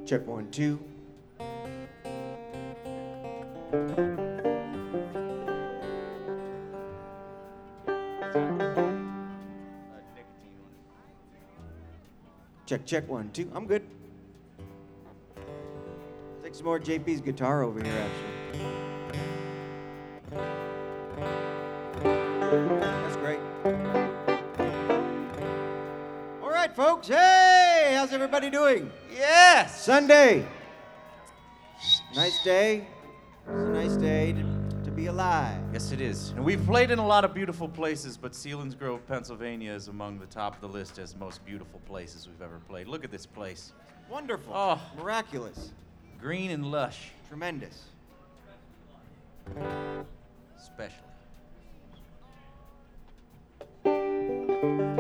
Check 1, 2. Check 1, 2. I'm good. Take some more JP's guitar over here, actually. That's great. All right, folks. Hey, how's everybody doing? Yes! Sunday. Nice day. It's a nice day to be alive. Yes, it is. And we've played in a lot of beautiful places, but Selinsgrove, Pennsylvania is among the top of the list as most beautiful places we've ever played. Look at this place. Wonderful. Oh. Miraculous. Green and lush. Tremendous. Especially.